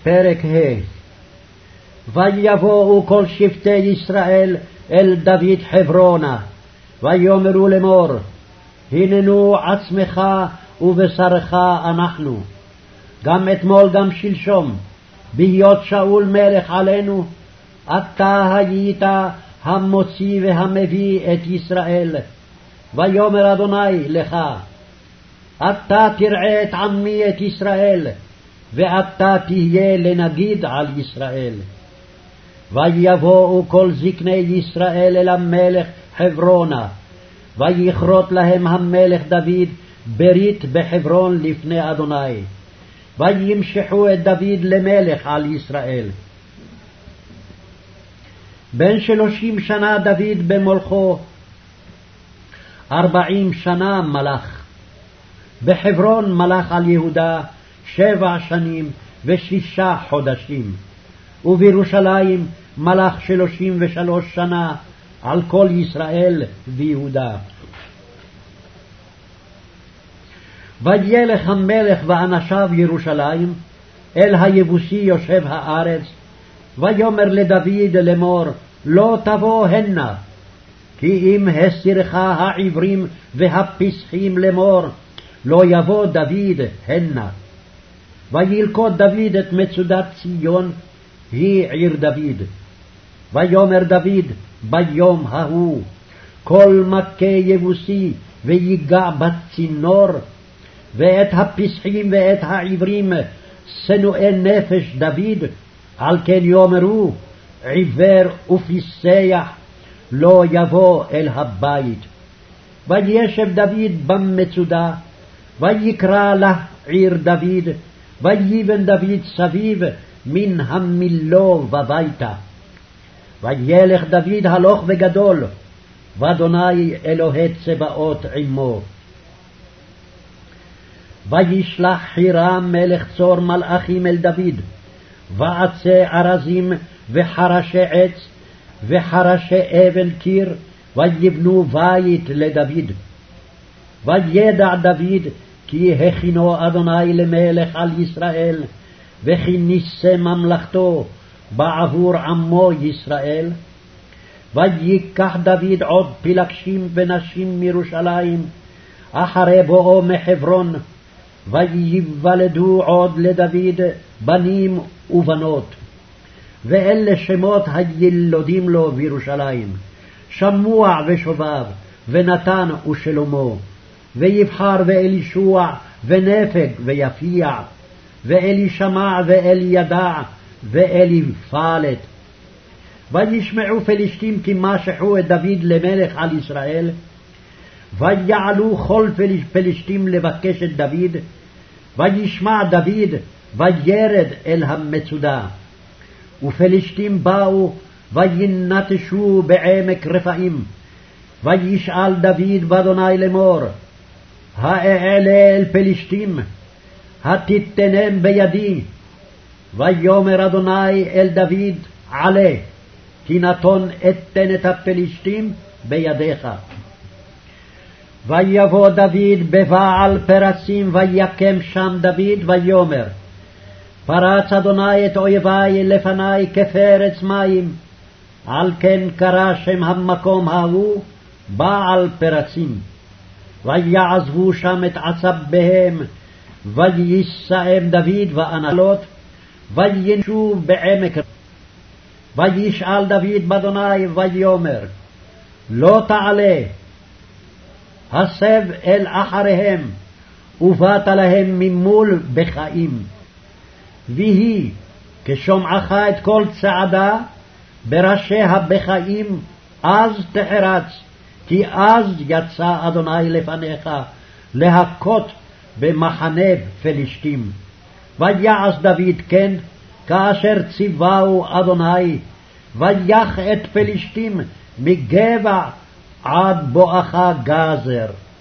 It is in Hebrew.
פרק ה'. ויבואו כל שבטי ישראל אל דוד חברונה, ויאמרו לאמור, הננו עצמך ובשרך אנחנו, גם אתמול גם שלשום, בהיות שאול מלך עלינו, אתה היית המוציא והמביא את ישראל. ויאמר אדוני לך, אתה תראה את עמי את ישראל, ואתה תהיה לנגיד על ישראל. ויבואו כל זקני ישראל אל המלך חברונה, ויכרות להם המלך דוד ברית בחברון לפני אדוני, וימשחו את דוד למלך על ישראל. בן 30 שנה דוד במולכו, 40 שנה מלך. בחברון מלך על יהודה 7 שנים ו6 חודשים, ובירושלים מלך 33 שנה על כל ישראל ויהודה. וילך המלך ואנשיו ירושלים אל היבוסי יושב הארץ, ויאמר לדוד לאמור, לא תבוא הנה, כי אם הסירך העברים והפסחים לאמור, לא יבוא דוד הנה. וילכוד דוד את מצודת ציון, היא עיר דוד. ויאמר דוד ביום ההוא, כל מכה יבוסי ויגע בצינור, ואת הפסחים ואת העברים שנואי נפש דוד, על כן יאמרו, עיוור ופיסח לא יבוא אל הבית. וישב דוד במצודה, ויקרא לה עיר דוד, ויבן דוד סביב מן המילו בביתה. וילך דוד הלוך וגדול, ואדוני אלוהי צבאות עמו. וישלח חירם מלך צור מלאכים אל דוד, ועצי ארזים וחרשי עץ וחרשי אבן קיר, ויבנו בית לדוד. וידע דוד כי הכינו אדוני למלך על ישראל, וכי נישא ממלכתו בעבור עמו ישראל. ויקח דוד עוד פלגשים ונשים מירושלים אחרי בואו מחברון, וייוולדו עוד לדוד בנים ובנות. ואלה שמות הילודים לו בירושלים, שמוע ושובב, ונתן ושלמה, ויבחר ואלישוע, ונפג ויפיע, ואלישמע ואלידע, ואליפלת. וישמעו פלישתים כי משחו את דוד למלך על ישראל, ויעלו כל פלישתים לבקש את דוד, וישמע דוד וירד אל המצודה. ופלישתים באו וינטשו בעמק רפאים. וישאל דוד באדוני לאמור, האעלה אל פלישתים, התיתנם בידי? ויאמר אדוני אל דוד, עלה, כי נתון אתן את הפלישתים בידיך. ויבוא דוד בבעל פרסים, ויקם שם דוד, ויאמר, פרץ אדוני את אויבי לפני כפרץ מים, על כן קרא שם המקום ההוא בעל פרסים. ויעזבו שם את עצביהם, ויסעם דוד ואנלות, וינשו בעמק. וישאל דוד באדוני ויאמר, לא תעלה, הסב אל אחריהם, ובאת להם ממול בחיים. ויהי כשומעך את כל צעדה בראשי הבחיים, אז תחרץ, כי אז יצא אדוני לפניך להכות במחנה פלישתים. ויעש דוד כן כאשר ציווהו אדוני, ויך את פלישתים מגבע עד בואכה גזר.